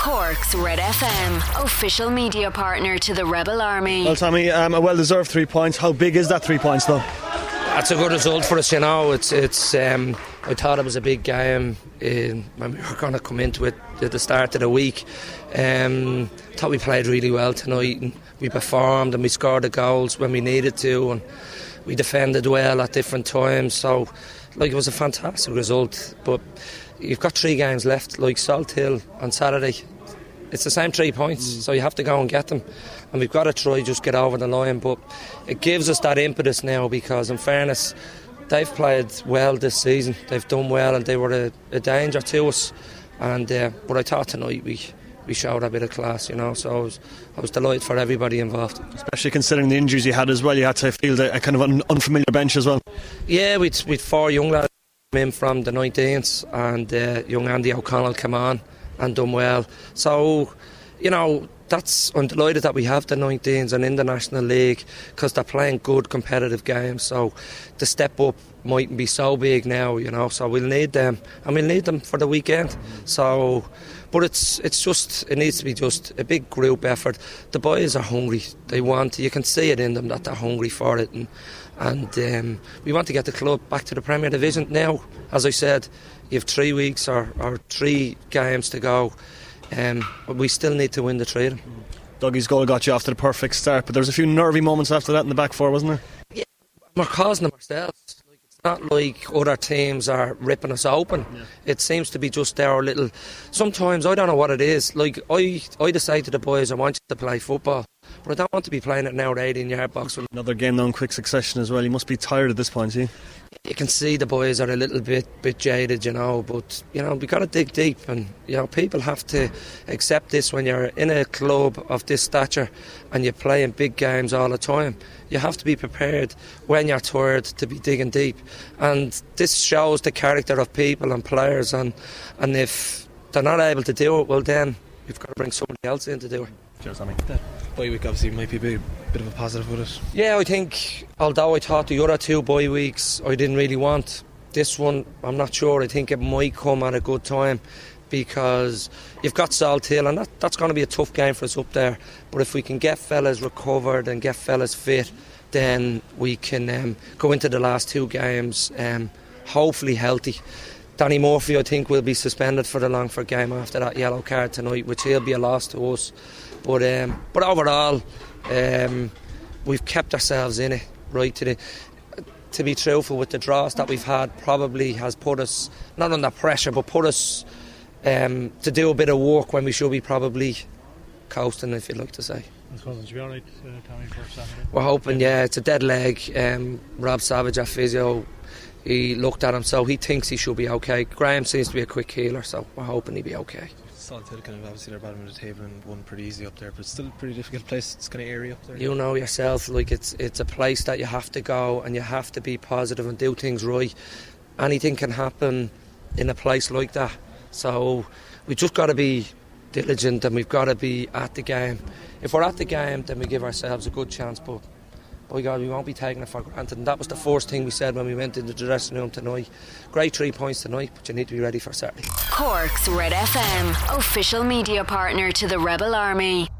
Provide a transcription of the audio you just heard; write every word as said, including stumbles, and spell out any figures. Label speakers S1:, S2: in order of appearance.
S1: Cork's Red F M, official media partner to the Rebel Army.
S2: Well, Tommy, um, a well-deserved three points. How big is that three points, though?
S3: That's a good result for us, you know. It's it's. Um, I thought it was a big game uh, when we were going to come into it at the start of the week. Um, thought we played really well tonight, and we performed and we scored the goals when we needed to, and we defended well at different times. So, like, it was a fantastic result. But you've got three games left, like Salt Hill on Saturday. It's the same three points, mm. so you have to go and get them. And we've got to try just get over the line. But it gives us that impetus now, because in fairness, they've played well this season. They've done well, and they were a, a danger to us. And uh, but I thought tonight we we showed a bit of class, you know. So I was, I was delighted for everybody involved. Especially
S2: considering the injuries you had as well. You had to field a, a kind of an unfamiliar bench as well.
S3: Yeah, we'd we'd four young lads in from the nineteenths, and uh, young Andy O'Connell came on and done well. So, you know, that's, I'm delighted that we have the nineteens and in the National League, because they're playing good competitive games. So the step up mightn't be so big now, you know. So we'll need them, and we'll need them for the weekend. So, but it's it's just, it needs to be just a big group effort. The boys are hungry. They want, you can see it in them that they're hungry for it, and and um, we want to get the club back to the Premier Division now. As I said, you have three weeks or, or three games to go, um, but we still need to win the three of them.
S2: Dougie's goal got you off to the perfect start, but there was a few nervy moments after that in the back four, wasn't there?
S3: Yeah, we're causing them ourselves. Like, it's not like other teams are ripping us open. Yeah. It seems to be just our little... Sometimes, I don't know what it is. Like, I, I decide to the boys, I want you to play football, but I don't want to be playing it now at eighteen yard box.
S2: Another game now in quick succession as well. You must be tired at this point, see?
S3: You can see the boys are a little bit bit jaded, you know, but, you know, we've got to dig deep, and, you know, people have to accept this. When you're in a club of this stature and you're playing big games all the time, you have to be prepared when you're tired to be digging deep. And this shows the character of people and players, and, and if they're not able to do it, well then you've got to bring somebody else in to do it.
S2: Cheers, Sammy.
S4: That bye week obviously might be a bit, bit of a positive with it.
S3: Yeah, I think, although I thought the other two bye weeks I didn't really want, this one I'm not sure. I think it might come at a good time, because you've got Salt Hill, and that, that's going to be a tough game for us up there. But if we can get fellas recovered and get fellas fit, then we can um, go into the last two games um, hopefully healthy. Danny Murphy, I think, will be suspended for the Longford game after that yellow card tonight, which he'll be a loss to us. But um, but overall, um, we've kept ourselves in it right to the. To be truthful, with the draws that we've had, probably has put us not under pressure, but put us um, to do a bit of work when we should be probably coasting, if you'd like to say.
S5: I suppose it should be all right, uh, Tommy, for Saturday.
S3: We're hoping, yeah. It's a dead leg. Um, Rob Savage, our physio, he looked at him, so he thinks he should be okay. Graham seems to be a quick healer, so we're hoping he'll be okay.
S4: Salt Hill kind of obviously they're bottom of the table and won pretty easy up there, but it's still a pretty difficult place. It's kind of airy up there.
S3: You know yourself, like it's it's a place that you have to go and you have to be positive and do things right. Anything can happen in a place like that, so we just got to be diligent and we've got to be at the game. If we're at the game, then we give ourselves a good chance, but by God, we won't be taking it for granted. And that was the first thing we said when we went into the dressing room tonight. Great three points tonight, but you need to be ready for Saturday.
S1: Cork's Red F M, official media partner to the Rebel Army.